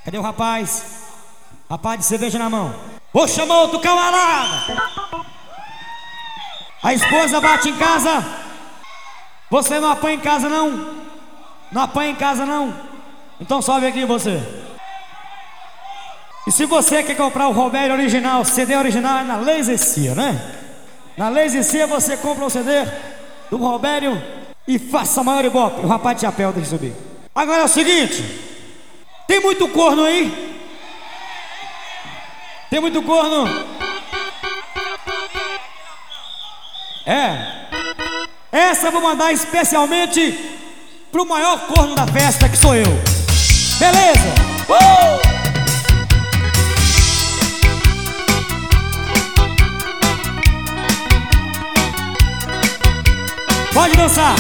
Cadê o rapaz? Rapaz de cerveja na mão. Vou chamar outro camarada. A esposa bate em casa. Você não apanha em casa não? Não apanha em casa não? Então sobe aqui você. E se você quer comprar o Robério original, CD original é na Laser Cia, né? Na Laser Cia você compra o CD do Robério e faça maior ibope. O rapaz de chapéu tem que subir. Agora é o seguinte, tem muito corno aí? Tem muito corno? É. Essa eu vou mandar especialmente pro maior corno da festa, que sou eu. Beleza? Pode dançar.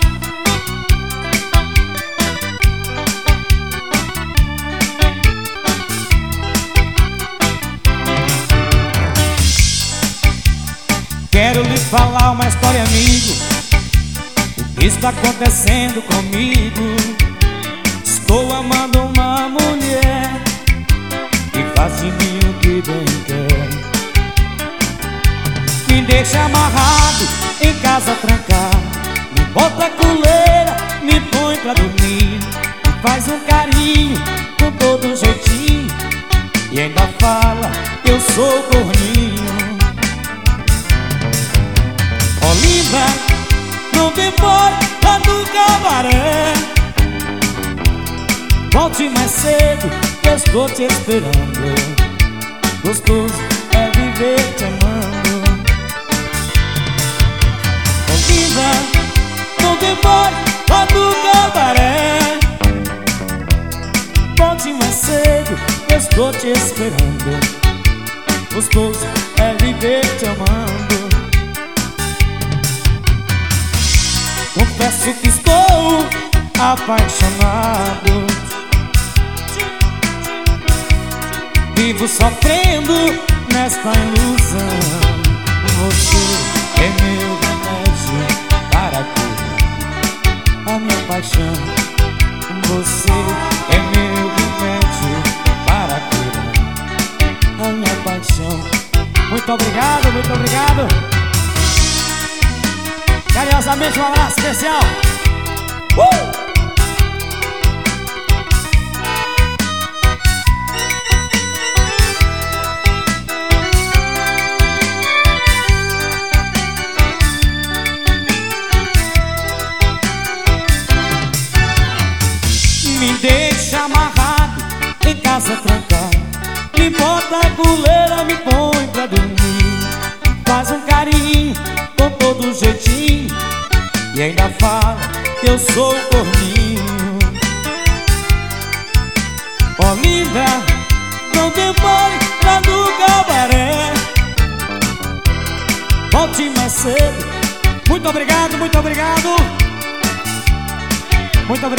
Quero lhe falar uma história, amigo. O que está acontecendo comigo? Estou amando uma mulher que faz de mim o que bem quer. Me deixa amarrado, em casa trancado, me bota a coleira, me põe pra dormir, me faz um carinho com todo jeitinho e ainda fala que eu sou corninho. Ó linda, não demore lá no cabaré, volte mais cedo que eu estou te esperando. Gostoso é viver te amando. Ó linda, não demore lá no cabaré, volte mais cedo que eu estou te esperando. Gostoso é viver te amando. Confesso que estou apaixonado, vivo sofrendo nesta ilusão. Você é meu remédio para curar a minha paixão. Você é meu remédio para curar a minha paixão. Muito obrigado, muito obrigado. Carinhosamente um abraço especial. Me deixa amarrado, em casa trancado, me bota a coleira, me põe pra dormir, faz um carinho com todo jeitinho e ainda fala que eu sou corninho. Ó linda, não demore lá no cabaré, volte mais cedo. Muito obrigado, muito obrigado. Muito obrigado.